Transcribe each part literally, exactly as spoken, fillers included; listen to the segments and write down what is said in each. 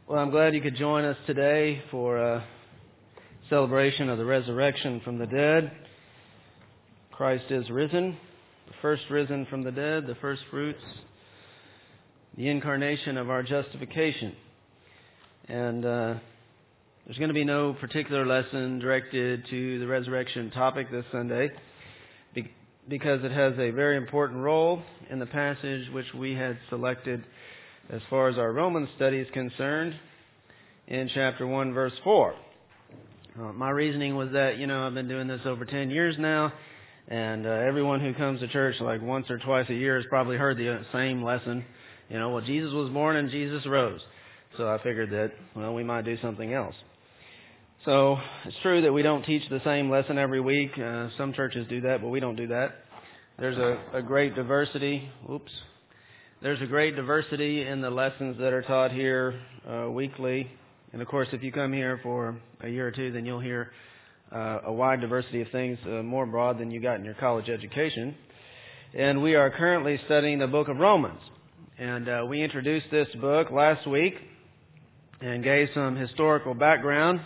Well, I'm glad you could join us today for a celebration of the resurrection from the dead. Christ is risen, the first risen from the dead, the first fruits, the incarnation of our justification. And uh, there's going to be no particular lesson directed to the resurrection topic this Sunday be- because it has a very important role in the passage which we had selected as far as our Romans study is concerned, in chapter one, verse four. Uh, my reasoning was that, you know, I've been doing this over ten years now, and uh, everyone who comes to church like once or twice a year has probably heard the same lesson. You know, well, Jesus was born and Jesus rose. So I figured that, well, we might do something else. So it's true that we don't teach the same lesson every week. Uh, some churches do that, but we don't do that. There's a, a great diversity. Oops. There's a great diversity in the lessons that are taught here uh, weekly. And of course, if you come here for a year or two, then you'll hear uh, a wide diversity of things, uh, more broad than you got in your college education. And we are currently studying the book of Romans. And uh, we introduced this book last week and gave some historical background.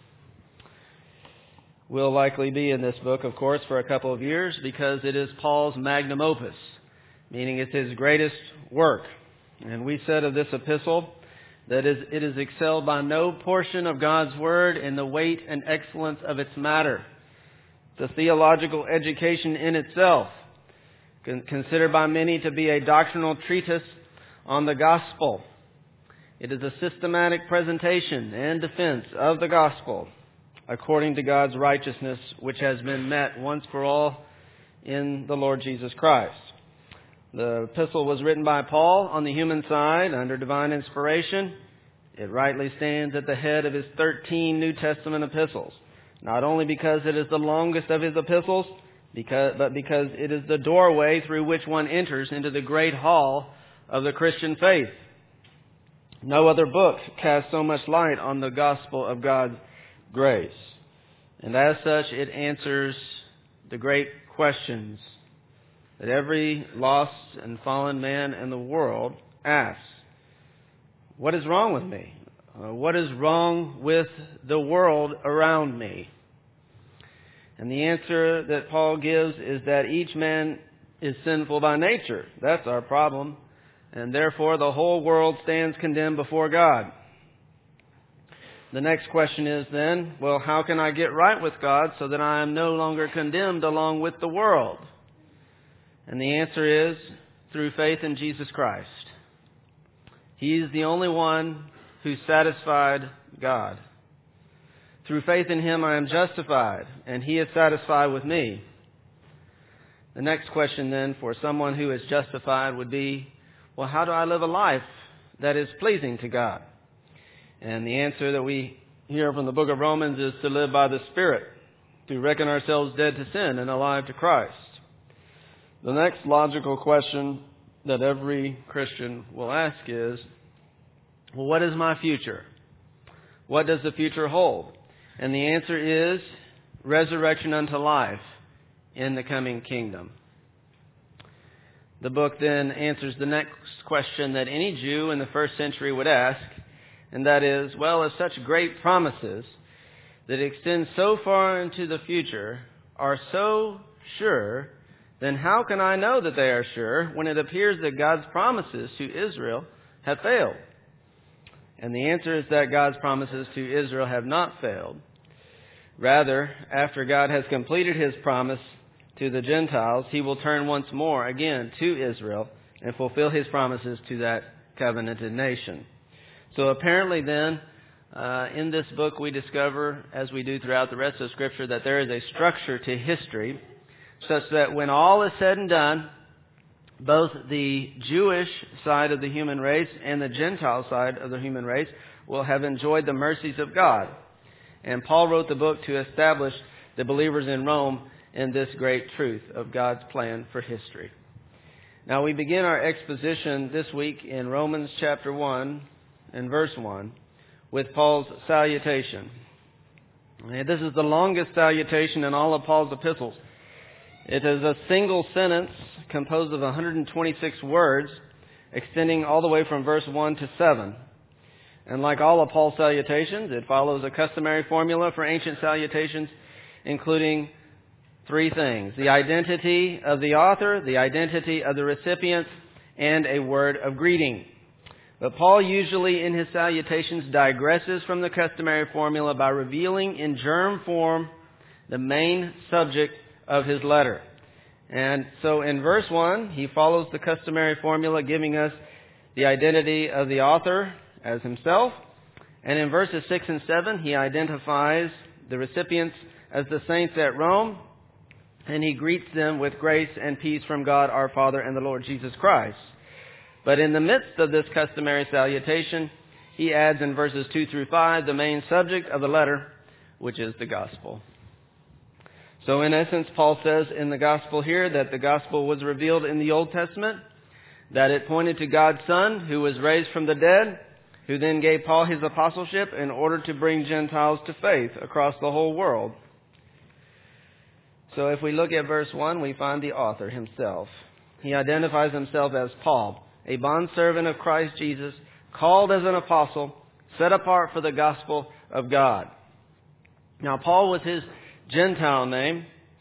We'll likely be in this book, of course, for a couple of years because it is Paul's magnum opus, meaning it's his greatest work. And we said of this epistle that is, it is excelled by no portion of God's Word in the weight and excellence of its matter. The theological education in itself, con- considered by many to be a doctrinal treatise on the gospel. It is a systematic presentation and defense of the gospel according to God's righteousness, which has been met once for all in the Lord Jesus Christ. The epistle was written by Paul on the human side under divine inspiration. It rightly stands at the head of his thirteen New Testament epistles, not only because it is the longest of his epistles, because, but because it is the doorway through which one enters into the great hall of the Christian faith. No other book casts so much light on the gospel of God's grace. And as such, it answers the great questions that every lost and fallen man in the world asks. What is wrong with me? Uh, what is wrong with the world around me? And the answer that Paul gives is that each man is sinful by nature. That's our problem. And therefore the whole world stands condemned before God. The next question is then, well, how can I get right with God so that I am no longer condemned along with the world? And the answer is through faith in Jesus Christ. He is the only one who satisfied God. Through faith in Him I am justified, and He is satisfied with me. The next question then for someone who is justified would be, well, how do I live a life that is pleasing to God? And the answer that we hear from the book of Romans is to live by the Spirit, to reckon ourselves dead to sin and alive to Christ. The next logical question that every Christian will ask is, well, what is my future? What does the future hold? And the answer is resurrection unto life in the coming kingdom. The book then answers the next question that any Jew in the first century would ask, and that is, well, if such great promises that extend so far into the future are so sure, then how can I know that they are sure when it appears that God's promises to Israel have failed? And the answer is that God's promises to Israel have not failed. Rather, after God has completed His promise to the Gentiles, He will turn once more again to Israel and fulfill His promises to that covenanted nation. So apparently then, uh, in this book we discover, as we do throughout the rest of Scripture, that there is a structure to history such that when all is said and done, both the Jewish side of the human race and the Gentile side of the human race will have enjoyed the mercies of God. And Paul wrote the book to establish the believers in Rome in this great truth of God's plan for history. Now we begin our exposition this week in Romans chapter one and verse one with Paul's salutation. And this is the longest salutation in all of Paul's epistles. It is a single sentence composed of one hundred twenty-six words, extending all the way from verse one to seven. And like all of Paul's salutations, it follows a customary formula for ancient salutations, including three things: the identity of the author, the identity of the recipient, and a word of greeting. But Paul usually in his salutations digresses from the customary formula by revealing in germ form the main subject of his letter. And so in verse one, he follows the customary formula, giving us the identity of the author as himself. And in verses six and seven, he identifies the recipients as the saints at Rome, and he greets them with grace and peace from God our Father and the Lord Jesus Christ. But in the midst of this customary salutation, he adds in verses two through five the main subject of the letter, which is the gospel. So in essence, Paul says in the gospel here that the gospel was revealed in the Old Testament, that it pointed to God's Son who was raised from the dead, who then gave Paul his apostleship in order to bring Gentiles to faith across the whole world. So if we look at verse one, we find the author himself. He identifies himself as Paul, a bondservant of Christ Jesus, called as an apostle, set apart for the gospel of God. Now, Paul was his Gentile name,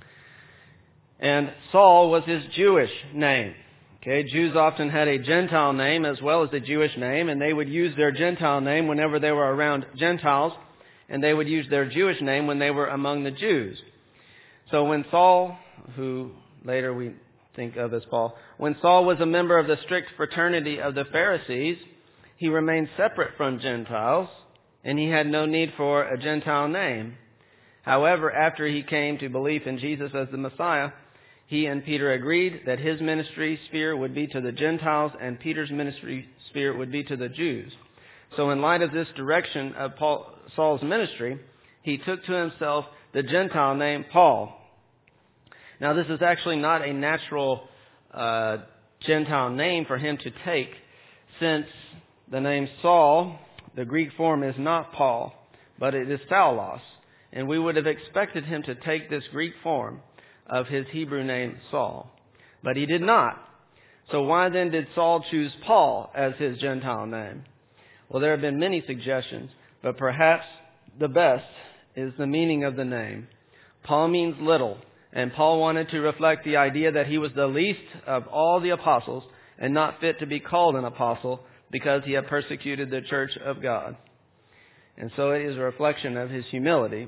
and Saul was his Jewish name. Okay, Jews often had a Gentile name as well as a Jewish name, and they would use their Gentile name whenever they were around Gentiles, and they would use their Jewish name when they were among the Jews. So when Saul, who later we think of as Paul, when Saul was a member of the strict fraternity of the Pharisees, he remained separate from Gentiles, and he had no need for a Gentile name. However, after he came to belief in Jesus as the Messiah, he and Peter agreed that his ministry sphere would be to the Gentiles and Peter's ministry sphere would be to the Jews. So in light of this direction of Paul, Saul's ministry, he took to himself the Gentile name Paul. Now, this is actually not a natural uh, Gentile name for him to take, since the name Saul, the Greek form, is not Paul, but it is Saulos. And we would have expected him to take this Greek form of his Hebrew name Saul. But he did not. So why then did Saul choose Paul as his Gentile name? Well, there have been many suggestions, but perhaps the best is the meaning of the name. Paul means little, and Paul wanted to reflect the idea that he was the least of all the apostles and not fit to be called an apostle because he had persecuted the church of God. And so it is a reflection of his humility.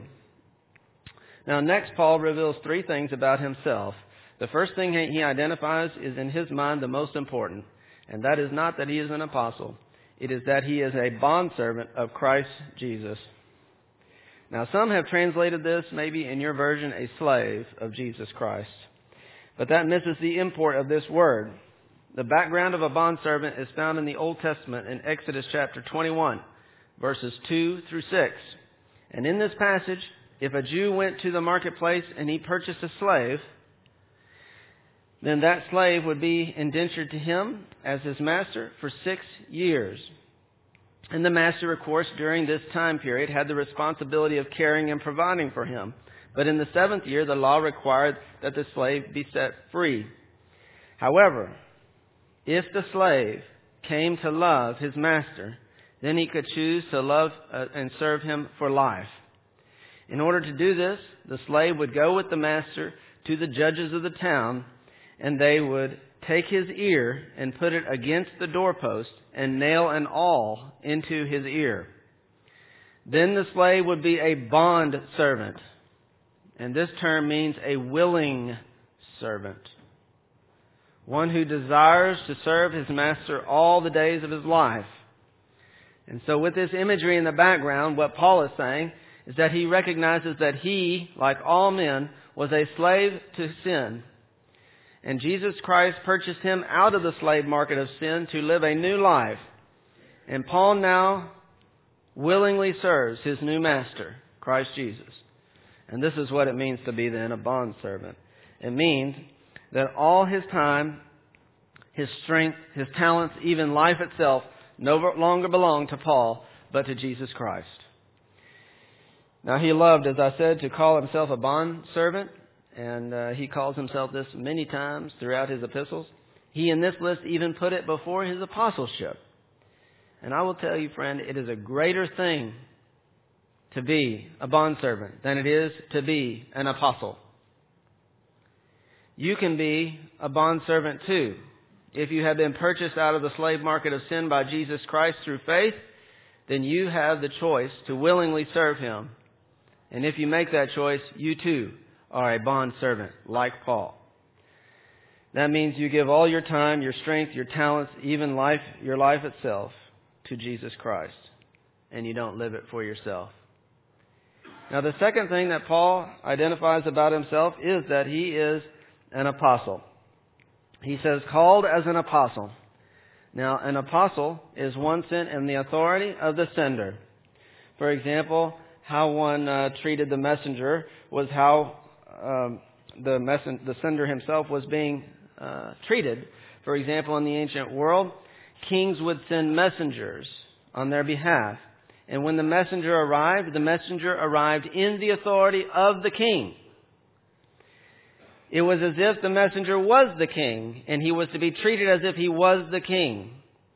Now, next, Paul reveals three things about himself. The first thing he identifies is in his mind the most important, and that is not that he is an apostle. It is that he is a bondservant of Christ Jesus. Now, some have translated this, maybe in your version, a slave of Jesus Christ. But that misses the import of this word. The background of a bondservant is found in the Old Testament in Exodus chapter twenty-one, verses two through six. And in this passage, if a Jew went to the marketplace and he purchased a slave, then that slave would be indentured to him as his master for six years. And the master, of course, during this time period had the responsibility of caring and providing for him. But in the seventh year, the law required that the slave be set free. However, if the slave came to love his master, then he could choose to love uh, and serve him for life. In order to do this, the slave would go with the master to the judges of the town, and they would take his ear and put it against the doorpost and nail an awl into his ear. Then the slave would be a bond servant, and this term means a willing servant, one who desires to serve his master all the days of his life. And so with this imagery in the background, what Paul is saying is that he recognizes that he, like all men, was a slave to sin. And Jesus Christ purchased him out of the slave market of sin to live a new life. And Paul now willingly serves his new master, Christ Jesus. And this is what it means to be then a bondservant. It means that all his time, his strength, his talents, even life itself, no longer belong to Paul, but to Jesus Christ. Now, he loved, as I said, to call himself a bondservant, and uh, he calls himself this many times throughout his epistles. He, in this list, even put it before his apostleship. And I will tell you, friend, it is a greater thing to be a bondservant than it is to be an apostle. You can be a bondservant too. If you have been purchased out of the slave market of sin by Jesus Christ through faith, then you have the choice to willingly serve Him. And if you make that choice, you too are a bondservant like Paul. That means you give all your time, your strength, your talents, even life, your life itself to Jesus Christ. And you don't live it for yourself. Now, the second thing that Paul identifies about himself is that he is an apostle. He says, called as an apostle. Now, an apostle is one sent in the authority of the sender. For example, how one uh, treated the messenger was how um, the, messen- the sender himself was being uh, treated. For example, in the ancient world, kings would send messengers on their behalf. And when the messenger arrived, the messenger arrived in the authority of the king. It was as if the messenger was the king, and he was to be treated as if he was the king.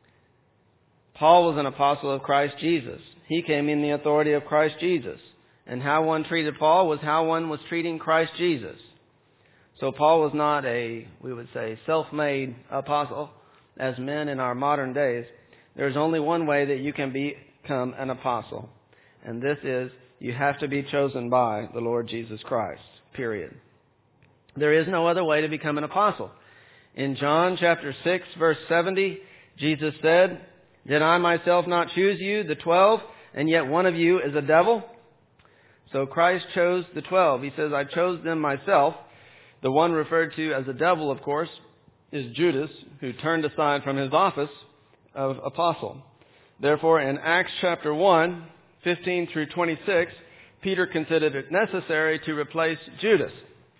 Paul was an apostle of Christ Jesus. He came in the authority of Christ Jesus. And how one treated Paul was how one was treating Christ Jesus. So Paul was not a, we would say, self-made apostle, as men in our modern days. There's only one way that you can become an apostle. And this is, you have to be chosen by the Lord Jesus Christ. Period. There is no other way to become an apostle. In John chapter six, verse seventy, Jesus said, "Did I myself not choose you, the twelve, and yet one of you is a devil?" So Christ chose the twelve. He says, "I chose them myself." The one referred to as a devil, of course, is Judas, who turned aside from his office of apostle. Therefore, in Acts chapter one, fifteen through twenty-six, Peter considered it necessary to replace Judas.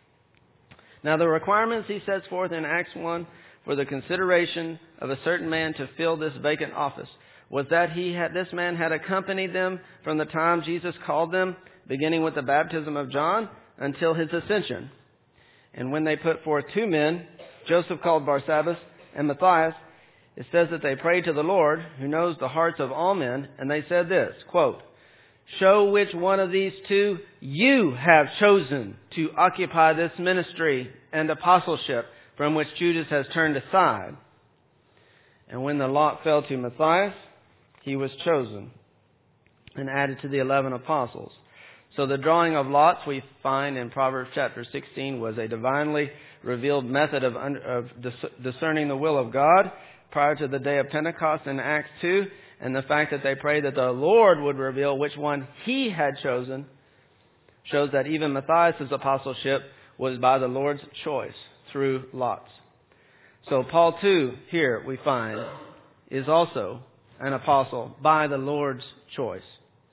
Now, the requirements he sets forth in Acts one for the consideration of a certain man to fill this vacant office was that he had, this man had accompanied them from the time Jesus called them, beginning with the baptism of John, until his ascension. And when they put forth two men, Joseph called Barsabbas and Matthias, it says that they prayed to the Lord, who knows the hearts of all men, and they said this, quote, "Show which one of these two you have chosen to occupy this ministry and apostleship from which Judas has turned aside." And when the lot fell to Matthias, he was chosen and added to the eleven apostles. So the drawing of lots we find in Proverbs chapter sixteen was a divinely revealed method of, of discerning the will of God prior to the day of Pentecost in Acts two. And the fact that they prayed that the Lord would reveal which one He had chosen shows that even Matthias' apostleship was by the Lord's choice through lots. So Paul too, here we find, is also an apostle by the Lord's choice.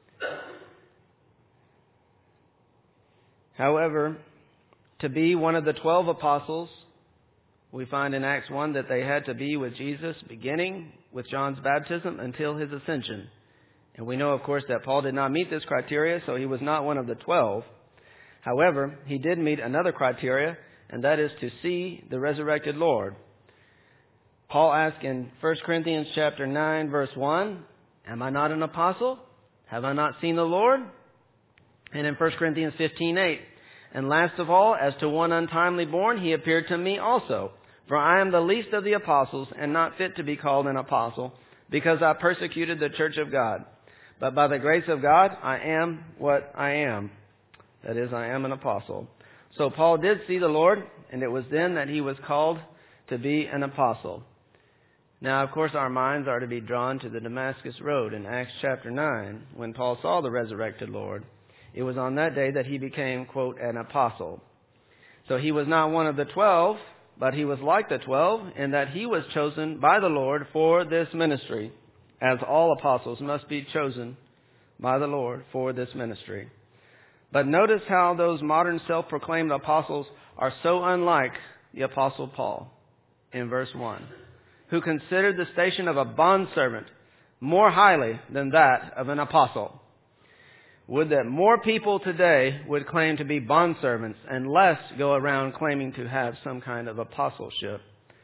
However, to be one of the twelve apostles, we find in Acts one that they had to be with Jesus beginning with John's baptism until his ascension. And we know, of course, that Paul did not meet this criteria, so he was not one of the twelve. However, he did meet another criteria, and that is to see the resurrected Lord. Paul asked in First Corinthians chapter nine, verse one, "Am I not an apostle? Have I not seen the Lord?" And in First Corinthians fifteen, eight, "And last of all, as to one untimely born, he appeared to me also. For I am the least of the apostles, and not fit to be called an apostle, because I persecuted the church of God. But by the grace of God, I am what I am." That is, I am an apostle. So Paul did see the Lord, and it was then that he was called to be an apostle. Now, of course, our minds are to be drawn to the Damascus Road in Acts chapter nine, when Paul saw the resurrected Lord. It was on that day that he became, quote, an apostle. So he was not one of the twelve, but he was like the twelve in that he was chosen by the Lord for this ministry, as all apostles must be chosen by the Lord for this ministry. But notice how those modern self-proclaimed apostles are so unlike the Apostle Paul in verse one, who considered the station of a bondservant more highly than that of an apostle. Would that more people today would claim to be bondservants and less go around claiming to have some kind of apostleship.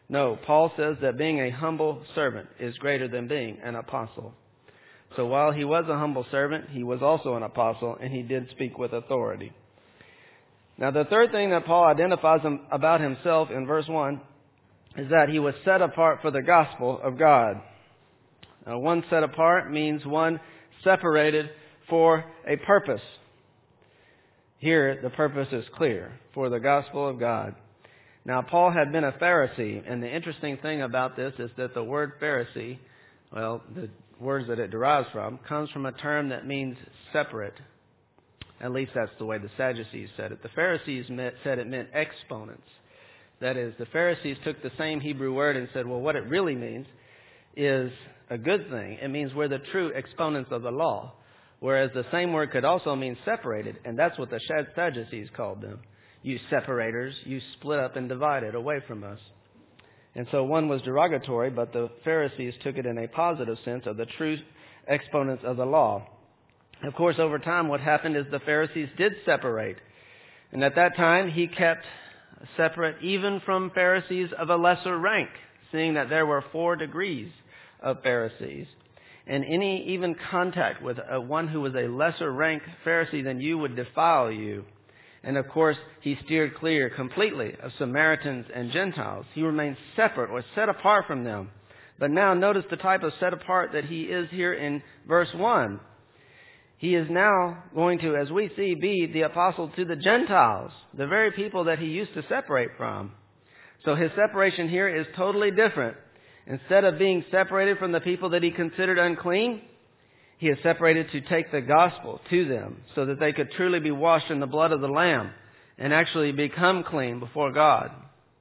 No, Paul says that being a humble servant is greater than being an apostle. So while he was a humble servant, he was also an apostle, and he did speak with authority. Now, the third thing that Paul identifies about himself in verse one is that he was set apart for the gospel of God. Now, one set apart means one separated for a purpose. Here, the purpose is clear, for the gospel of God. Now, Paul had been a Pharisee, and the interesting thing about this is that the word Pharisee, well, the words that it derives from, comes from a term that means separate. At least that's the way the Sadducees said it. The Pharisees meant, said it meant exponents. That is, the Pharisees took the same Hebrew word and said, well, what it really means is a good thing. It means we're the true exponents of the law. Whereas the same word could also mean separated, and that's what the Sadducees called them. You separators, you split up and divided away from us. And so one was derogatory, but the Pharisees took it in a positive sense of the true exponents of the law. Of course, over time, what happened is the Pharisees did separate. And at that time, he kept separate even from Pharisees of a lesser rank, seeing that there were four degrees of Pharisees. And any even contact with a, one who was a lesser rank Pharisee than you would defile you. And of course, he steered clear completely of Samaritans and Gentiles. He remained separate or set apart from them. But now notice the type of set apart that he is here in verse one. He is now going to, as we see, be the apostle to the Gentiles, the very people that he used to separate from. So his separation here is totally different. Instead of being separated from the people that he considered unclean, he is separated to take the gospel to them so that they could truly be washed in the blood of the Lamb and actually become clean before God.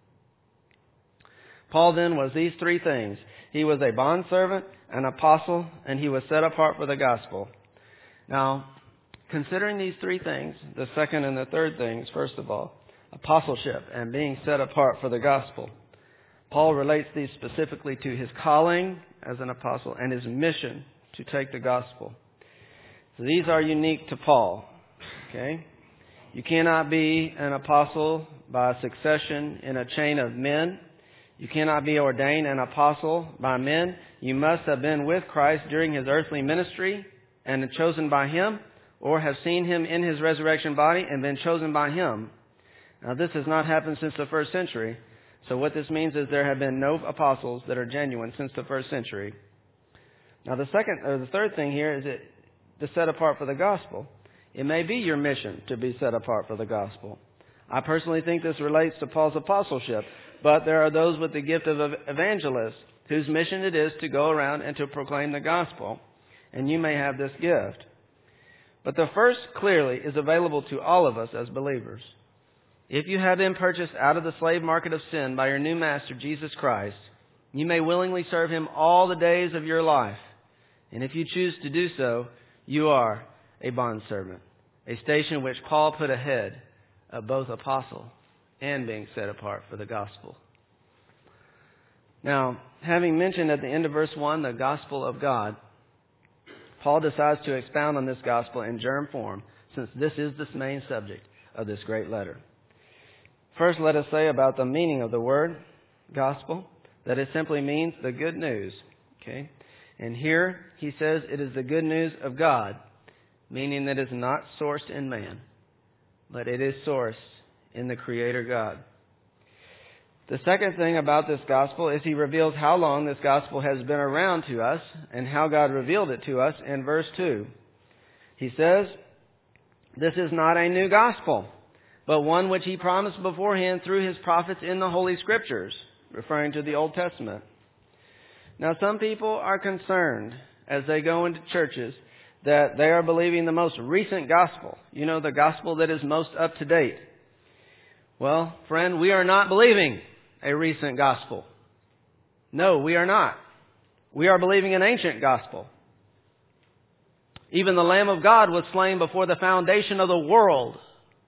Paul then was these three things. He was a bondservant, an apostle, and he was set apart for the gospel. Now, considering these three things, the second and the third things, first of all, apostleship and being set apart for the gospel, Paul relates these specifically to his calling as an apostle and his mission to take the gospel. So these are unique to Paul. Okay? You cannot be an apostle by succession in a chain of men. You cannot be ordained an apostle by men. You must have been with Christ during his earthly ministry and chosen by him, or have seen him in his resurrection body and been chosen by him. Now, this has not happened since the first century. So what this means is there have been no apostles that are genuine since the first century. Now, the second or the third thing here is it to set apart for the gospel. It may be your mission to be set apart for the gospel. I personally think this relates to Paul's apostleship, but there are those with the gift of evangelists whose mission it is to go around and to proclaim the gospel. And you may have this gift. But the first clearly is available to all of us as believers. If you have been purchased out of the slave market of sin by your new master, Jesus Christ, you may willingly serve him all the days of your life. And if you choose to do so, you are a bondservant, a station which Paul put ahead of both apostle and being set apart for the gospel. Now, having mentioned at the end of verse one the gospel of God, Paul decides to expound on this gospel in germ form, since this is the main subject of this great letter. First, let us say about the meaning of the word gospel, that it simply means the good news. Okay? And here he says it is the good news of God, meaning that it is not sourced in man, but it is sourced in the Creator God. The second thing about this gospel is he reveals how long this gospel has been around to us and how God revealed it to us in verse two. He says, this is not a new gospel, but one which he promised beforehand through his prophets in the Holy Scriptures, referring to the Old Testament. Now, some people are concerned as they go into churches that they are believing the most recent gospel. You know, the gospel that is most up to date. Well, friend, we are not believing a recent gospel. No, we are not. We are believing an ancient gospel. Even the Lamb of God was slain before the foundation of the world.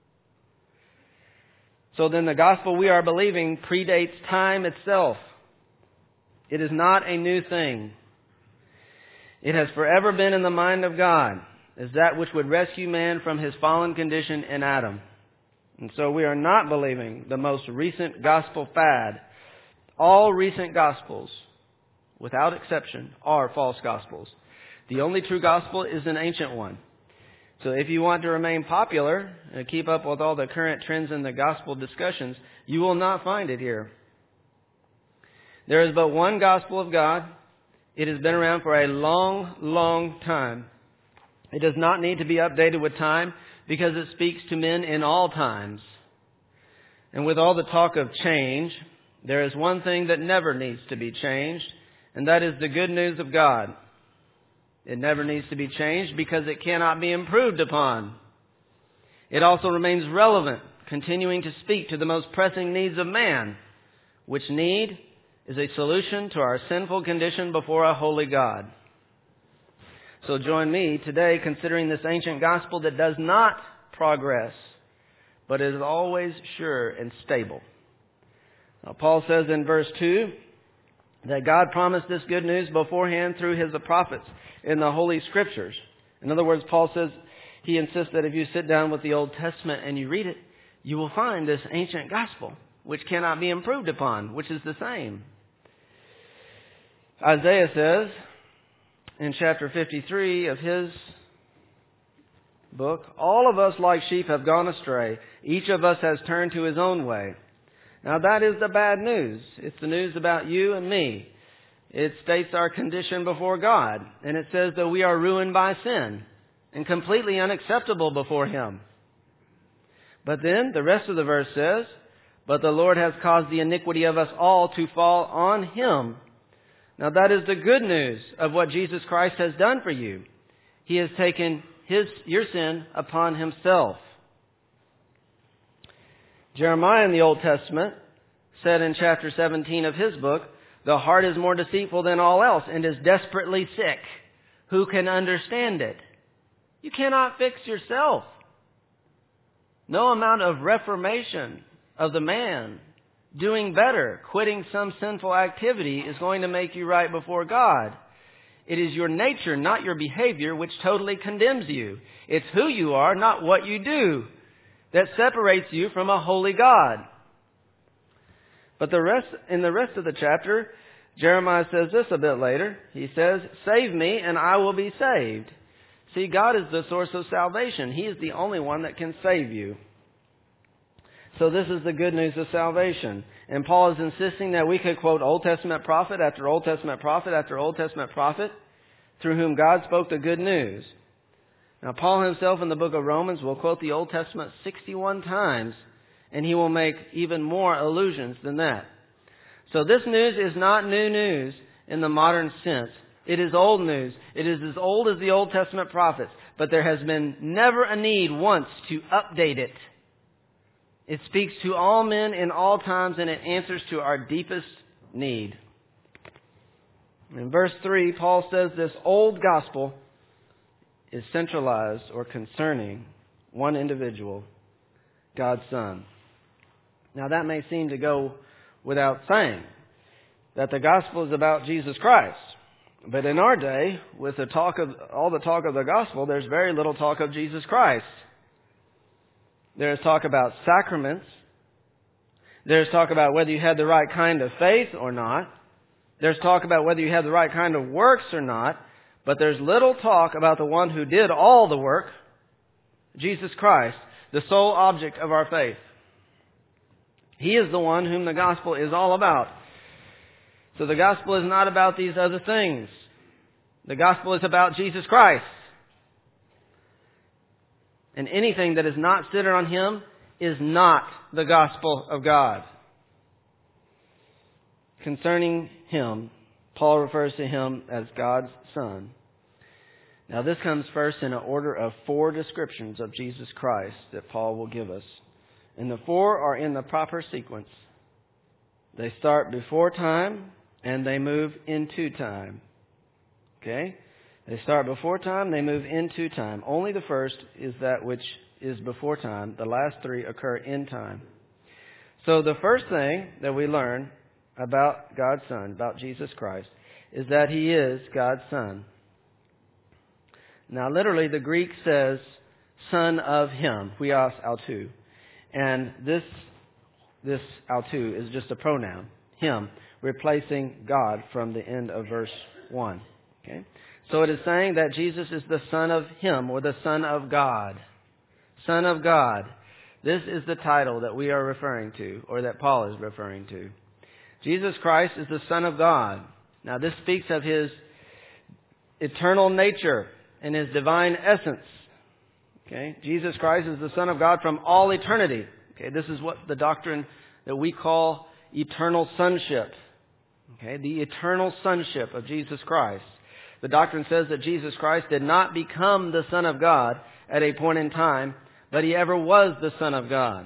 So then the gospel we are believing predates time itself. It is not a new thing. It has forever been in the mind of God as that which would rescue man from his fallen condition in Adam. And so we are not believing the most recent gospel fad. All recent gospels, without exception, are false gospels. The only true gospel is an ancient one. So if you want to remain popular and keep up with all the current trends in the gospel discussions, you will not find it here. There is but one gospel of God. It has been around for a long, long time. It does not need to be updated with time because it speaks to men in all times. And with all the talk of change, there is one thing that never needs to be changed, and that is the good news of God. It never needs to be changed because it cannot be improved upon. It also remains relevant, continuing to speak to the most pressing needs of man, which need is a solution to our sinful condition before a holy God. So join me today considering this ancient gospel that does not progress, but is always sure and stable. Now, Paul says in verse two that God promised this good news beforehand through his prophets in the Holy Scriptures. In other words, Paul says he insists that if you sit down with the Old Testament and you read it, you will find this ancient gospel, which cannot be improved upon, which is the same. Isaiah says in chapter fifty-three of his book, all of us like sheep have gone astray. Each of us has turned to his own way. Now that is the bad news. It's the news about you and me. It states our condition before God. And it says that we are ruined by sin and completely unacceptable before Him. But then the rest of the verse says, but the Lord has caused the iniquity of us all to fall on Him. Now that is the good news of what Jesus Christ has done for you. He has taken his your sin upon Himself. Jeremiah in the Old Testament said in chapter seventeen of his book, the heart is more deceitful than all else and is desperately sick. Who can understand it? You cannot fix yourself. No amount of reformation of the man doing better, quitting some sinful activity is going to make you right before God. It is your nature, not your behavior, which totally condemns you. It's who you are, not what you do, that separates you from a holy God. But the rest, in the rest of the chapter, Jeremiah says this a bit later. He says, save me and I will be saved. See, God is the source of salvation. He is the only one that can save you. So this is the good news of salvation. And Paul is insisting that we could quote Old Testament prophet after Old Testament prophet after Old Testament prophet through whom God spoke the good news. Now, Paul himself in the book of Romans will quote the Old Testament sixty-one times, and he will make even more allusions than that. So this news is not new news in the modern sense. It is old news. It is as old as the Old Testament prophets, but there has been never a need once to update it. It speaks to all men in all times, and it answers to our deepest need. In verse three, Paul says this old gospel is centralized or concerning one individual, God's Son. Now that may seem to go without saying, that the gospel is about Jesus Christ. But in our day, with the talk of all the talk of the gospel, there's very little talk of Jesus Christ. There's talk about sacraments. There's talk about whether you had the right kind of faith or not. There's talk about whether you had the right kind of works or not. But there's little talk about the one who did all the work, Jesus Christ, the sole object of our faith. He is the one whom the gospel is all about. So the gospel is not about these other things. The gospel is about Jesus Christ. And anything that is not centered on Him is not the gospel of God. Concerning Him, Paul refers to Him as God's Son. Now this comes first in an order of four descriptions of Jesus Christ that Paul will give us. And the four are in the proper sequence. They start before time and they move into time. Okay? They start before time, they move into time. Only the first is that which is before time. The last three occur in time. So the first thing that we learn about God's Son, about Jesus Christ, is that He is God's Son. Now literally the Greek says, Son of Him, huios autou. And this, this autou is just a pronoun, Him, replacing God from the end of verse one. Okay? So it is saying that Jesus is the Son of Him, or the Son of God. Son of God. This is the title that we are referring to, or that Paul is referring to. Jesus Christ is the Son of God. Now this speaks of His eternal nature and His divine essence. Okay? Jesus Christ is the Son of God from all eternity. Okay? This is what the doctrine that we call eternal sonship. Okay? The eternal sonship of Jesus Christ. The doctrine says that Jesus Christ did not become the Son of God at a point in time, but He ever was the Son of God.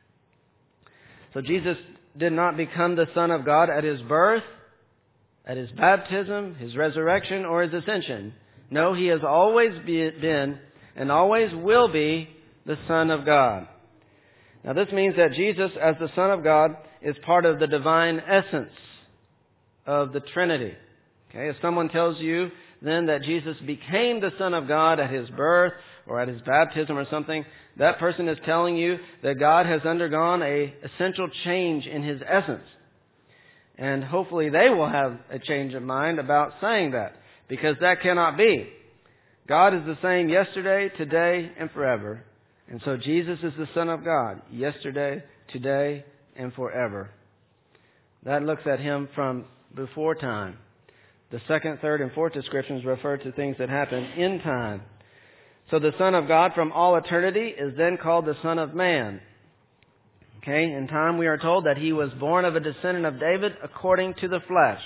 So Jesus did not become the Son of God at His birth, at His baptism, His resurrection, or His ascension. No, He has always been and always will be the Son of God. Now this means that Jesus, as the Son of God, is part of the divine essence of the Trinity. Okay, if someone tells you then that Jesus became the Son of God at His birth or at His baptism or something, that person is telling you that God has undergone a essential change in His essence. And hopefully they will have a change of mind about saying that, because that cannot be. God is the same yesterday, today, and forever. And so Jesus is the Son of God yesterday, today, and forever. That looks at Him from before time. The second, third, and fourth descriptions refer to things that happen in time. So the Son of God from all eternity is then called the Son of Man. Okay, in time we are told that He was born of a descendant of David according to the flesh.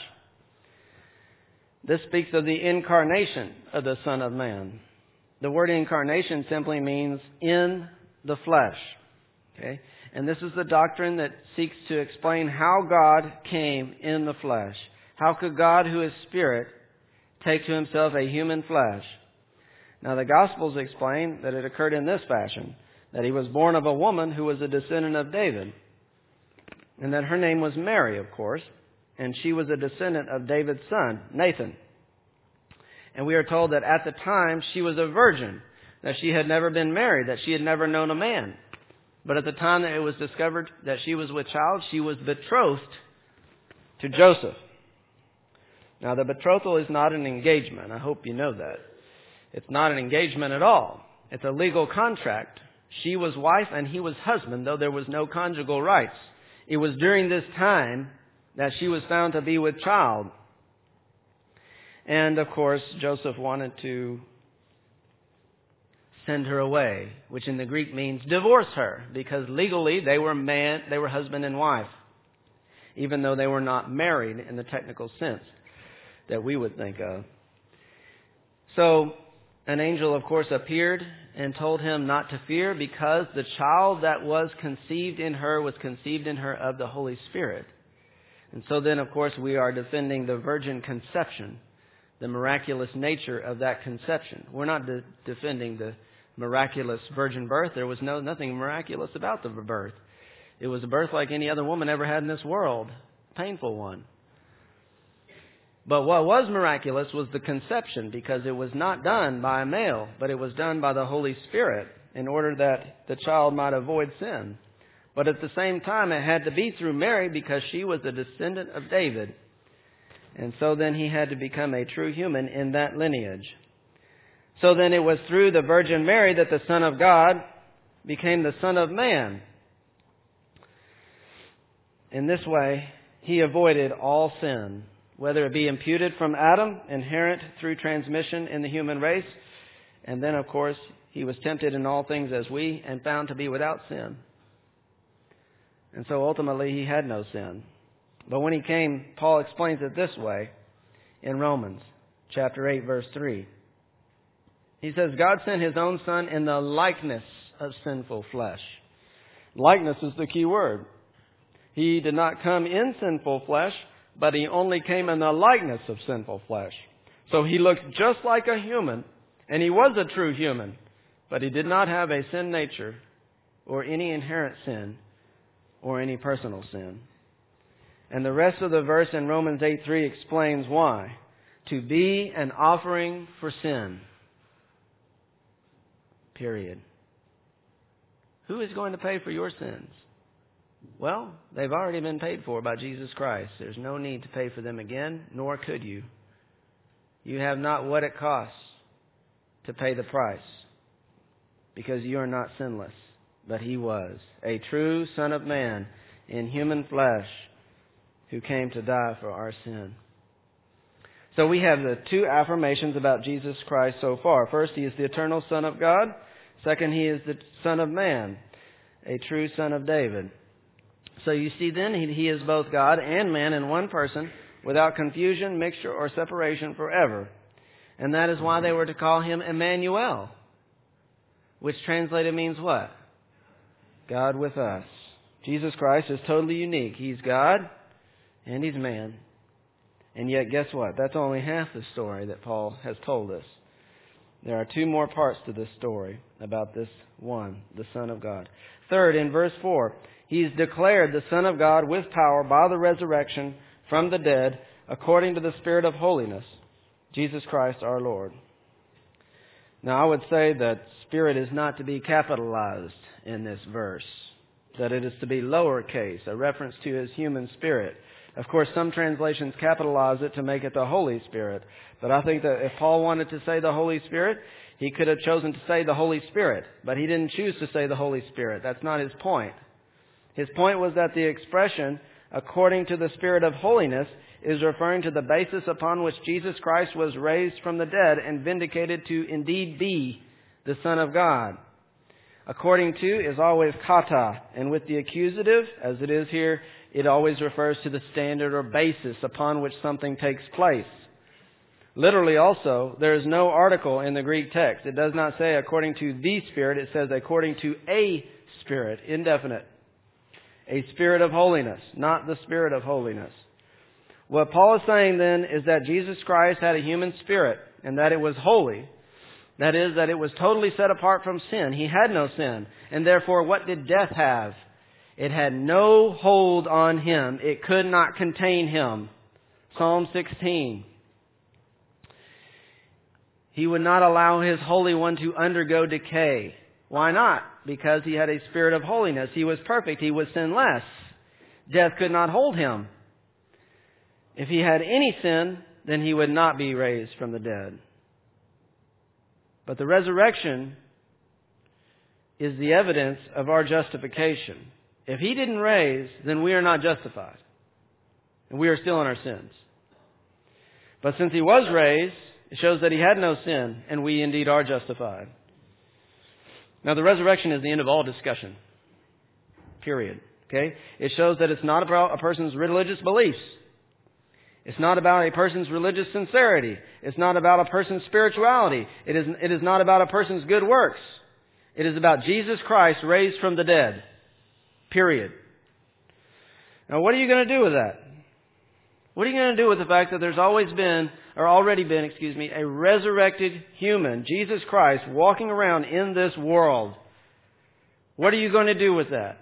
This speaks of the incarnation of the Son of Man. The word incarnation simply means in the flesh. Okay, and this is the doctrine that seeks to explain how God came in the flesh. How could God, who is Spirit, take to Himself a human flesh? Now the Gospels explain that it occurred in this fashion, that He was born of a woman who was a descendant of David, and that her name was Mary, of course, and she was a descendant of David's son, Nathan. And we are told that at the time she was a virgin, that she had never been married, that she had never known a man. But at the time that it was discovered that she was with child, she was betrothed to Joseph. Now, the betrothal is not an engagement. I hope you know that. It's not an engagement at all. It's a legal contract. She was wife and he was husband, though there was no conjugal rights. It was during this time that she was found to be with child. And, of course, Joseph wanted to send her away, which in the Greek means divorce her, because legally they were man, they were husband and wife, even though they were not married in the technical sense that we would think of. So an angel, of course, appeared and told him not to fear, because the child that was conceived in her was conceived in her of the Holy Spirit. And so then, of course, we are defending the virgin conception, the miraculous nature of that conception. We're not de- defending the miraculous virgin birth. There was no nothing miraculous about the birth. It was a birth like any other woman ever had in this world, a painful one. But what was miraculous was the conception, because it was not done by a male, but it was done by the Holy Spirit in order that the child might avoid sin. But at the same time, it had to be through Mary, because she was a descendant of David. And so then he had to become a true human in that lineage. So then it was through the Virgin Mary that the Son of God became the Son of Man. In this way, He avoided all sin, whether it be imputed from Adam, inherent through transmission in the human race, and then, of course, He was tempted in all things as we, and found to be without sin. And so ultimately He had no sin. But when He came, Paul explains it this way in Romans chapter eight, verse three. He says, God sent His own Son in the likeness of sinful flesh. Likeness is the key word. He did not come in sinful flesh, but He only came in the likeness of sinful flesh. So He looked just like a human, and He was a true human, but He did not have a sin nature or any inherent sin or any personal sin. And the rest of the verse in Romans eight three explains why. To be an offering for sin. Period. Who is going to pay for your sins? Well, they've already been paid for by Jesus Christ. There's no need to pay for them again, nor could you. You have not what it costs to pay the price, because you are not sinless, but He was, a true Son of Man in human flesh who came to die for our sin. So we have the two affirmations about Jesus Christ so far. First, He is the eternal Son of God. Second, He is the Son of Man, a true Son of David. So you see then, He, he is both God and man in one person, without confusion, mixture, or separation forever. And that is why they were to call Him Emmanuel, which translated means what? God with us. Jesus Christ is totally unique. He's God and He's man. And yet, guess what? That's only half the story that Paul has told us. There are two more parts to this story about this one, the Son of God. Third, in verse four, He's declared the Son of God with power by the resurrection from the dead, according to the Spirit of holiness, Jesus Christ our Lord. Now, I would say that Spirit is not to be capitalized in this verse, that it is to be lowercase, a reference to His human spirit. Of course, some translations capitalize it to make it the Holy Spirit. But I think that if Paul wanted to say the Holy Spirit, he could have chosen to say the Holy Spirit. But he didn't choose to say the Holy Spirit. That's not his point. His point was that the expression, according to the Spirit of holiness, is referring to the basis upon which Jesus Christ was raised from the dead and vindicated to indeed be the Son of God. According to is always kata, and with the accusative, as it is here, it always refers to the standard or basis upon which something takes place. Literally also, there is no article in the Greek text. It does not say according to the Spirit. It says according to a Spirit, indefinite. A Spirit of holiness, not the Spirit of holiness. What Paul is saying then is that Jesus Christ had a human spirit and that it was holy. That is, that it was totally set apart from sin. He had no sin. And therefore, what did death have? It had no hold on Him. It could not contain Him. Psalm sixteen. He would not allow His Holy One to undergo decay. Why not? Because He had a spirit of holiness. He was perfect. He was sinless. Death could not hold Him. If He had any sin, then He would not be raised from the dead. But the resurrection is the evidence of our justification. If He didn't raise, then we are not justified. And we are still in our sins. But since He was raised, it shows that He had no sin, and we indeed are justified. Now, the resurrection is the end of all discussion. Period. Okay? It shows that it's not about a person's religious beliefs. It's not about a person's religious sincerity. It's not about a person's spirituality. It is, it is not about a person's good works. It is about Jesus Christ raised from the dead. Period. Now, what are you going to do with that? What are you going to do with the fact that there's always been, or already been, excuse me, a resurrected human, Jesus Christ, walking around in this world? What are you going to do with that?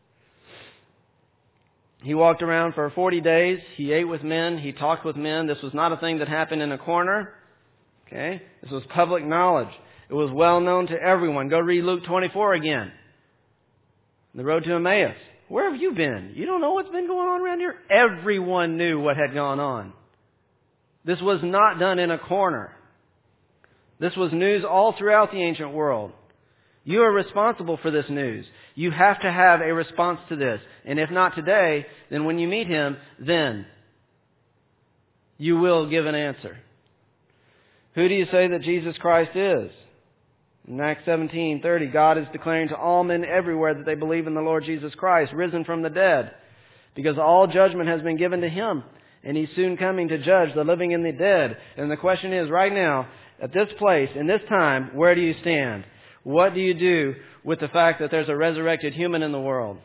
He walked around for forty days. He ate with men. He talked with men. This was not a thing that happened in a corner. Okay? This was public knowledge. It was well known to everyone. Go read Luke twenty-four again. The road to Emmaus. Where have you been? You don't know what's been going on around here? Everyone knew what had gone on. This was not done in a corner. This was news all throughout the ancient world. You are responsible for this news. You have to have a response to this. And if not today, then when you meet Him, then you will give an answer. Who do you say that Jesus Christ is? In Acts seventeen thirty, God is declaring to all men everywhere that they believe in the Lord Jesus Christ, risen from the dead, because all judgment has been given to Him, and He's soon coming to judge the living and the dead. And the question is, right now, at this place, in this time, where do you stand? What do you do with the fact that there's a resurrected human in the world?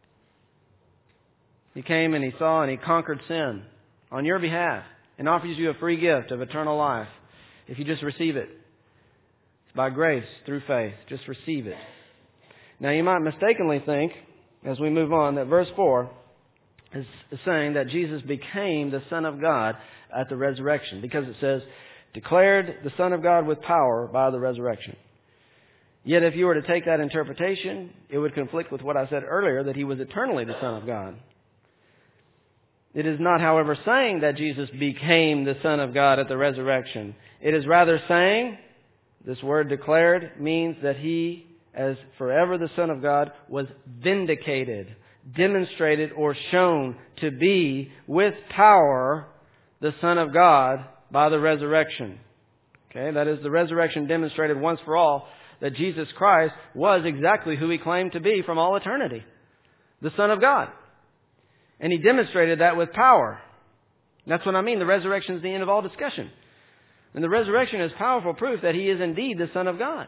He came and He saw and He conquered sin on your behalf and offers you a free gift of eternal life if you just receive it. It's by grace through faith. Just receive it. Now you might mistakenly think, as we move on, that verse four is saying that Jesus became the Son of God at the resurrection, because it says, declared the Son of God with power by the resurrection. Yet if you were to take that interpretation, it would conflict with what I said earlier, that he was eternally the Son of God. It is not, however, saying that Jesus became the Son of God at the resurrection. It is rather saying, this word declared means that he, as forever the Son of God, was vindicated, demonstrated, or shown to be with power the Son of God by the resurrection. Okay, that is, the resurrection demonstrated once for all that Jesus Christ was exactly who he claimed to be from all eternity, the Son of God. And he demonstrated that with power. That's what I mean. The resurrection is the end of all discussion. And the resurrection is powerful proof that he is indeed the Son of God.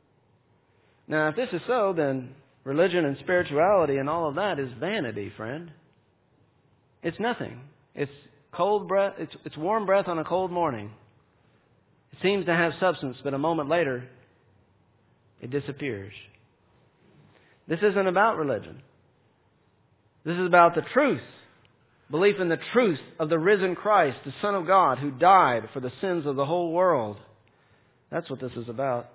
Now, if this is so, then religion and spirituality and all of that is vanity, friend. It's nothing. It's cold breath. It's, it's warm breath on a cold morning. It seems to have substance, but a moment later, it disappears. This isn't about religion. This is about the truth. Belief in the truth of the risen Christ, the Son of God, who died for the sins of the whole world. That's what this is about.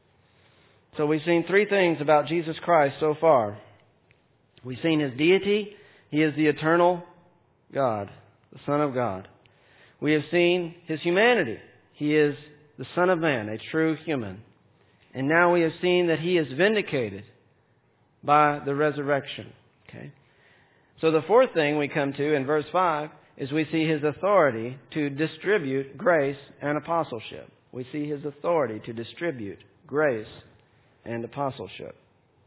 So we've seen three things about Jesus Christ so far. We've seen his deity. He is the eternal God, the Son of God. We have seen his humanity. He is the Son of Man, a true human. And now we have seen that he is vindicated by the resurrection. Okay. So the fourth thing we come to in verse five is we see his authority to distribute grace and apostleship. We see his authority to distribute grace and apostleship.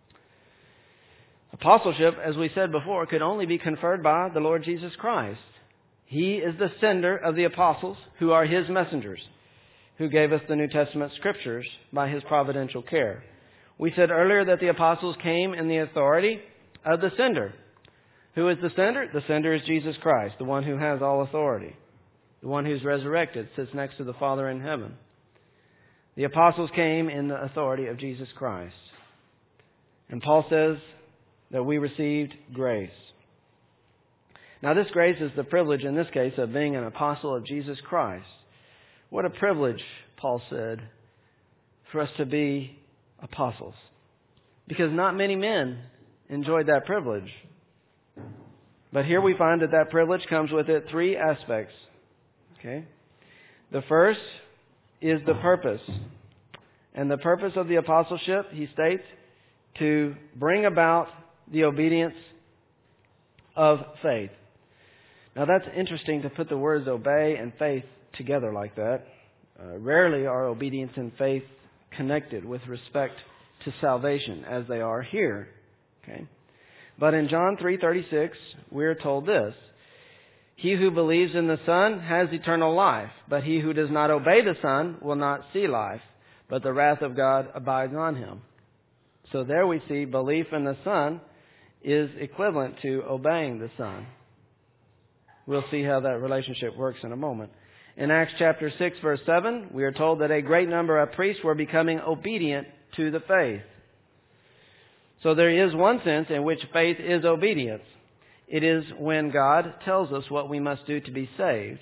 Apostleship, as we said before, could only be conferred by the Lord Jesus Christ. He is the sender of the apostles, who are his messengers, who gave us the New Testament scriptures by his providential care. We said earlier that the apostles came in the authority of the sender. Who is the sender? The sender is Jesus Christ, the one who has all authority, the one who's resurrected, sits next to the Father in heaven. The apostles came in the authority of Jesus Christ. And Paul says that we received grace. Now this grace is the privilege in this case of being an apostle of Jesus Christ. What a privilege, Paul said, for us to be apostles. Because not many men enjoyed that privilege. But here we find that that privilege comes with it three aspects. Okay? The first is the purpose. And the purpose of the apostleship, he states, to bring about the obedience of faith. Now that's interesting to put the words obey and faith together like that. Uh, rarely are obedience and faith connected with respect to salvation as they are here. Okay? But in John three thirty-six, we're told this: he who believes in the Son has eternal life, but he who does not obey the Son will not see life, but the wrath of God abides on him. So there we see belief in the Son is equivalent to obeying the Son. We'll see how that relationship works in a moment. In Acts chapter six, verse seven, we are told that a great number of priests were becoming obedient to the faith. So there is one sense in which faith is obedience. It is when God tells us what we must do to be saved,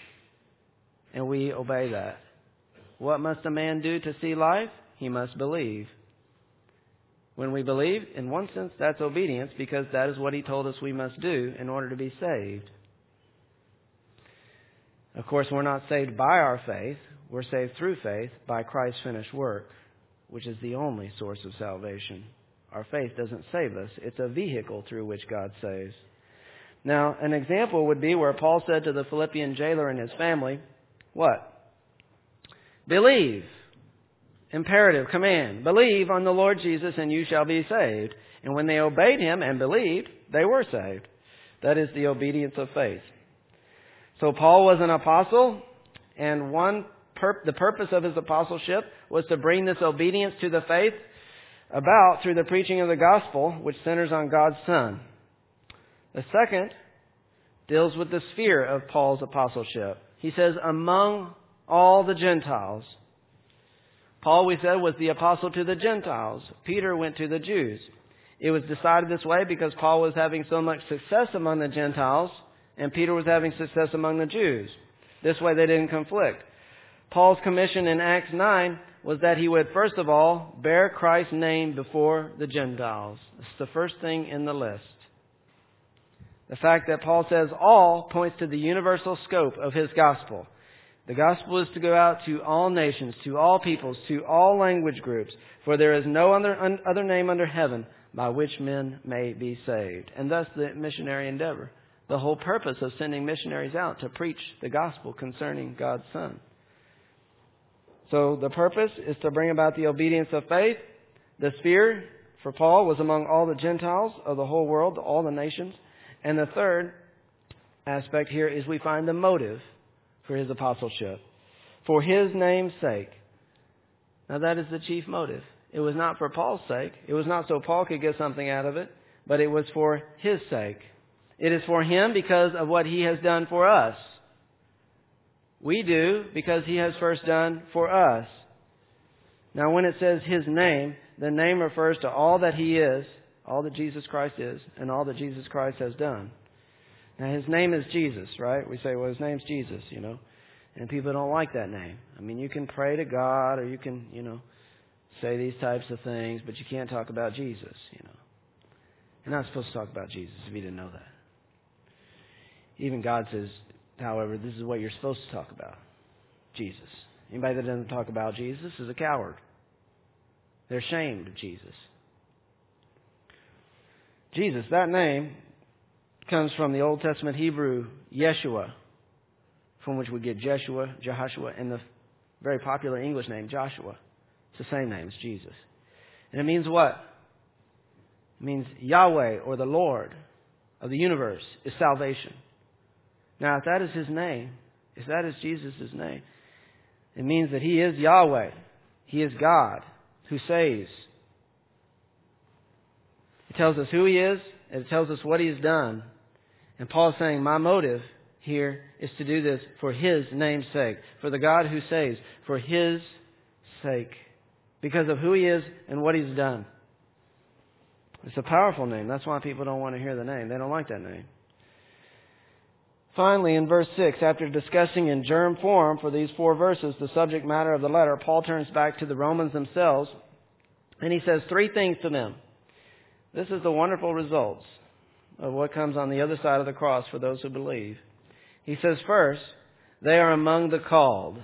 and we obey that. What must a man do to see life? He must believe. When we believe, in one sense, that's obedience, because that is what he told us we must do in order to be saved. Of course, we're not saved by our faith. We're saved through faith by Christ's finished work, which is the only source of salvation. Our faith doesn't save us. It's a vehicle through which God saves. Now, an example would be where Paul said to the Philippian jailer and his family, what? Believe. Imperative, command. Believe on the Lord Jesus and you shall be saved. And when they obeyed him and believed, they were saved. That is the obedience of faith. So Paul was an apostle, and one pur- the purpose of his apostleship was to bring this obedience to the faith about through the preaching of the gospel, which centers on God's Son. The second deals with the sphere of Paul's apostleship. He says, among all the Gentiles. Paul, we said, was the apostle to the Gentiles. Peter went to the Jews. It was decided this way because Paul was having so much success among the Gentiles, and Peter was having success among the Jews. This way they didn't conflict. Paul's commission in Acts nine was that he would, first of all, bear Christ's name before the Gentiles. It's the first thing in the list. The fact that Paul says all points to the universal scope of his gospel. The gospel is to go out to all nations, to all peoples, to all language groups, for there is no other, un, other name under heaven by which men may be saved. And thus the missionary endeavor. The whole purpose of sending missionaries out to preach the gospel concerning God's Son. So the purpose is to bring about the obedience of faith. The sphere for Paul was among all the Gentiles of the whole world, all the nations. And the third aspect here is we find the motive for his apostleship. For his name's sake. Now that is the chief motive. It was not for Paul's sake. It was not so Paul could get something out of it, but it was for his sake. It is for him because of what he has done for us. We do because he has first done for us. Now when it says his name, the name refers to all that he is, all that Jesus Christ is, and all that Jesus Christ has done. Now his name is Jesus, right? We say, well, his name's Jesus, you know. And people don't like that name. I mean, you can pray to God or you can, you know, say these types of things, but you can't talk about Jesus, you know. You're not supposed to talk about Jesus if you didn't know that. Even God says, however, this is what you're supposed to talk about. Jesus. Anybody that doesn't talk about Jesus is a coward. They're ashamed of Jesus. Jesus, that name comes from the Old Testament Hebrew Yeshua, from which we get Jeshua, Jehoshua, and the very popular English name Joshua. It's the same name as Jesus. And it means what? It means Yahweh, or the Lord of the universe, is salvation. Now, if that is his name, if that is Jesus' name, it means that he is Yahweh. He is God who saves. It tells us who he is, and it tells us what he has done. And Paul's saying, my motive here is to do this for his name's sake, for the God who saves, for his sake, because of who he is and what he's done. It's a powerful name. That's why people don't want to hear the name. They don't like that name. Finally, in verse six, after discussing in germ form for these four verses the subject matter of the letter, Paul turns back to the Romans themselves, and he says three things to them. This is the wonderful results of what comes on the other side of the cross for those who believe. He says, first, they are among the called,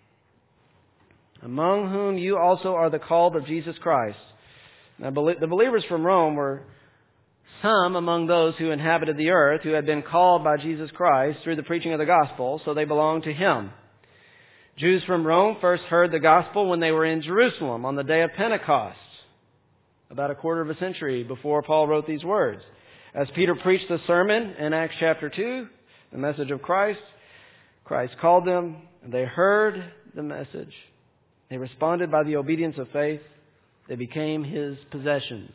among whom you also are the called of Jesus Christ. Now, the believers from Rome were some among those who inhabited the earth who had been called by Jesus Christ through the preaching of the gospel, so they belonged to him. Jews from Rome first heard the gospel when they were in Jerusalem on the day of Pentecost, about a quarter of a century before Paul wrote these words. As Peter preached the sermon in Acts chapter two, the message of Christ, Christ called them, and they heard the message. They responded by the obedience of faith. They became his possessions.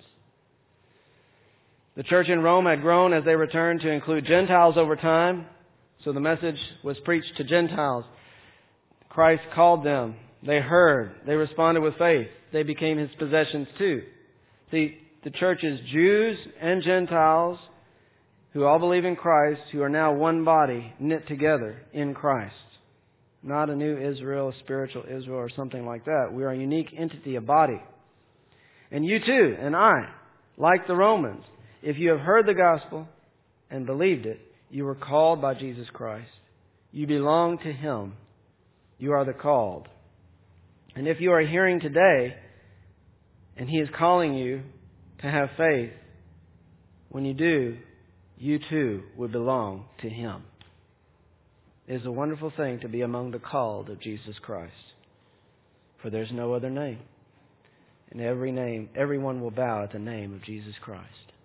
The church in Rome had grown as they returned to include Gentiles over time, so the message was preached to Gentiles. Christ called them. They heard. They responded with faith. They became his possessions too. See, the church is Jews and Gentiles who all believe in Christ, who are now one body, knit together in Christ. Not a new Israel, a spiritual Israel, or something like that. We are a unique entity, a body. And you too, and I, like the Romans, if you have heard the gospel and believed it, you were called by Jesus Christ. You belong to him. You are the called. And if you are hearing today and he is calling you to have faith, when you do, you too would belong to him. It is a wonderful thing to be among the called of Jesus Christ. For there's no other name. And every name, everyone will bow at the name of Jesus Christ.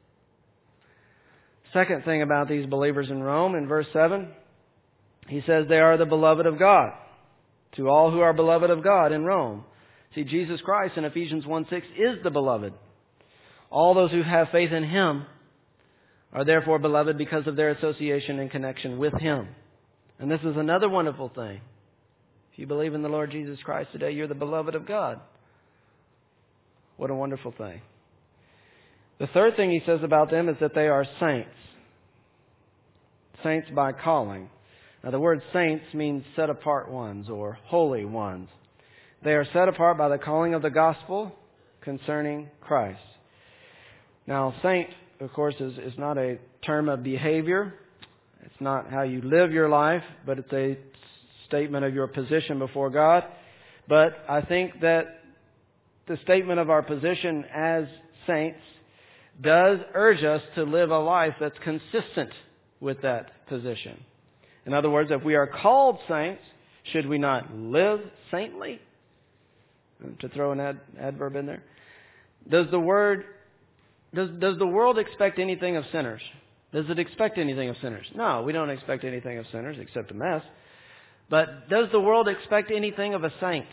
Second thing about these believers in Rome, in verse seven, he says they are the beloved of God. To all who are beloved of God in Rome. See, Jesus Christ in Ephesians one six is the beloved. All those who have faith in him are therefore beloved because of their association and connection with him. And this is another wonderful thing. If you believe in the Lord Jesus Christ today, you're the beloved of God. What a wonderful thing. The third thing he says about them is that they are saints. Saints by calling. Now the word saints means set apart ones or holy ones. They are set apart by the calling of the gospel concerning Christ. Now, saint, of course, is, is not a term of behavior. It's not how you live your life, but it's a statement of your position before God. But I think that the statement of our position as saints does urge us to live a life that's consistent with that position. In other words, if we are called saints, should we not live saintly? To throw an ad, adverb in there. Does the word, does, does the world expect anything of sinners? Does it expect anything of sinners? No, we don't expect anything of sinners except a mess. But does the world expect anything of a saint?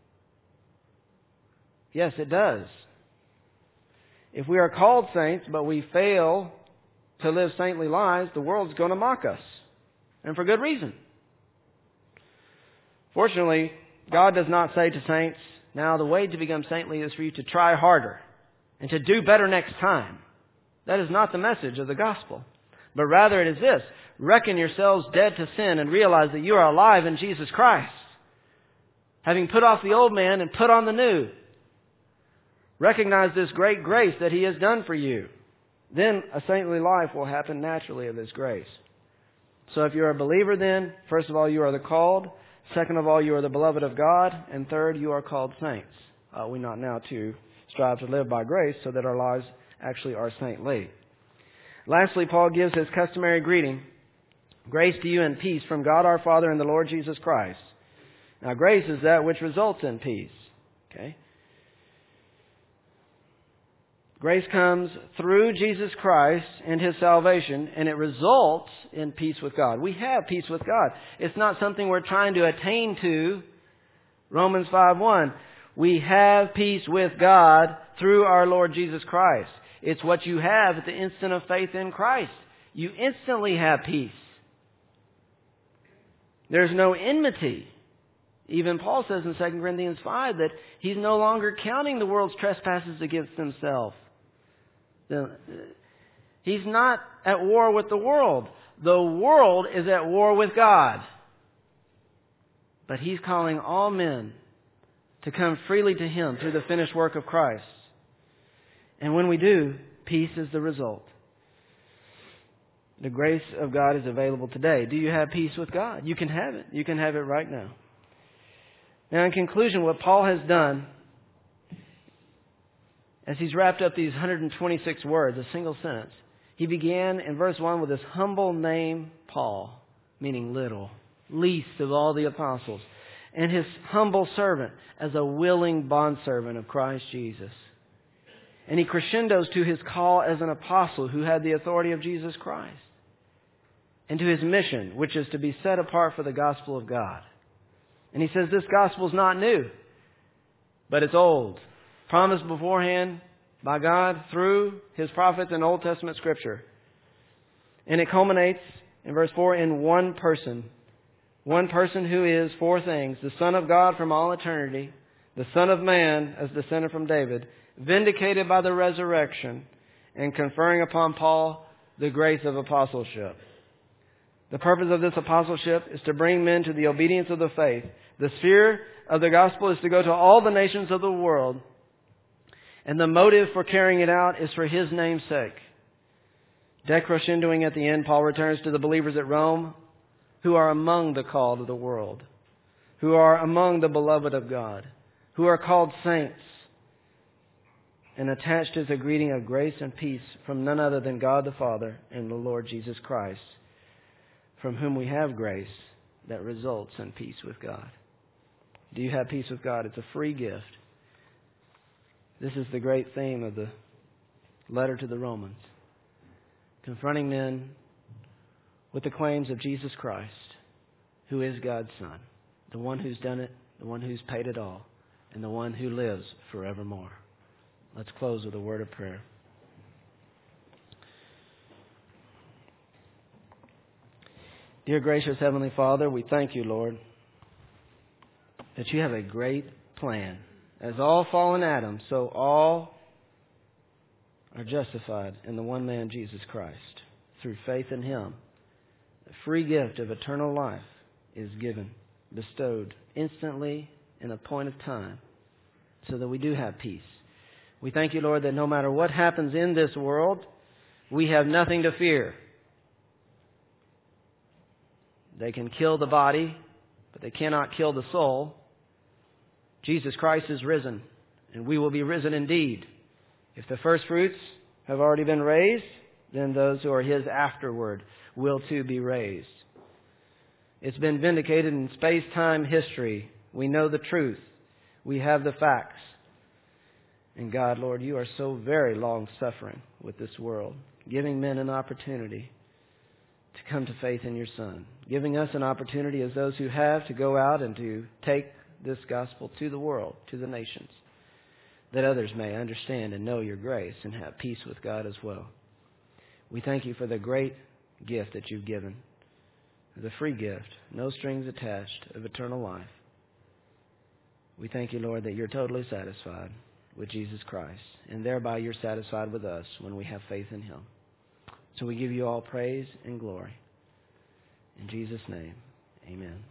Yes, it does. If we are called saints, but we fail to live saintly lives, the world's going to mock us. And for good reason. Fortunately, God does not say to saints, now the way to become saintly is for you to try harder and to do better next time. That is not the message of the gospel. But rather it is this: reckon yourselves dead to sin and realize that you are alive in Jesus Christ, having put off the old man and put on the new. Recognize this great grace that He has done for you. Then a saintly life will happen naturally of His grace. So if you're a believer, then, first of all, you are the called. Second of all, you are the beloved of God. And third, you are called saints. Uh, we not now to strive to live by grace so that our lives actually are saintly. Lastly, Paul gives his customary greeting. Grace to you and peace from God our Father and the Lord Jesus Christ. Now, grace is that which results in peace. Okay? Grace comes through Jesus Christ and His salvation, and it results in peace with God. We have peace with God. It's not something we're trying to attain to. Romans five one. We have peace with God through our Lord Jesus Christ. It's what you have at the instant of faith in Christ. You instantly have peace. There's no enmity. Even Paul says in Second Corinthians five that he's no longer counting the world's trespasses against himself. He's not at war with the world. The world is at war with God. But He's calling all men to come freely to Him through the finished work of Christ. And when we do, peace is the result. The grace of God is available today. Do you have peace with God? You can have it. You can have it right now. Now, in conclusion, what Paul has done, as he's wrapped up these one hundred twenty-six words, a single sentence, he began in verse one with this humble name, Paul, meaning little, least of all the apostles, and his humble servant as a willing bondservant of Christ Jesus. And he crescendos to his call as an apostle who had the authority of Jesus Christ, and to his mission, which is to be set apart for the gospel of God. And he says this gospel is not new, but it's old. Promised beforehand by God through His prophets in Old Testament Scripture. And it culminates in verse four in one person. One person who is four things: the Son of God from all eternity, the Son of Man as descended from David, vindicated by the resurrection, and conferring upon Paul the grace of apostleship. The purpose of this apostleship is to bring men to the obedience of the faith. The sphere of the gospel is to go to all the nations of the world. And the motive for carrying it out is for His name's sake. Decrescendoing at the end, Paul returns to the believers at Rome who are among the called of the world, who are among the beloved of God, who are called saints. And attached is a greeting of grace and peace from none other than God the Father and the Lord Jesus Christ, from whom we have grace that results in peace with God. Do you have peace with God? It's a free gift. This is the great theme of the letter to the Romans. Confronting men with the claims of Jesus Christ, who is God's Son, the one who's done it, the one who's paid it all, and the one who lives forevermore. Let's close with a word of prayer. Dear gracious Heavenly Father, we thank You, Lord, that You have a great plan. As all fallen Adam, so all are justified in the one man, Jesus Christ. Through faith in Him, the free gift of eternal life is given, bestowed instantly in a point of time so that we do have peace. We thank you, Lord, that no matter what happens in this world, we have nothing to fear. They can kill the body, but they cannot kill the soul. Jesus Christ is risen, and we will be risen indeed. If the first fruits have already been raised, then those who are His afterward will too be raised. It's been vindicated in space-time history. We know the truth. We have the facts. And God, Lord, you are so very long-suffering with this world, giving men an opportunity to come to faith in your Son, giving us an opportunity as those who have to go out and to take this gospel to the world, to the nations, that others may understand and know your grace and have peace with God as well. We thank you for the great gift that you've given, the free gift, no strings attached, of eternal life. We thank you, Lord, that you're totally satisfied with Jesus Christ, and thereby you're satisfied with us when we have faith in Him. So we give you all praise and glory. In Jesus' name, amen.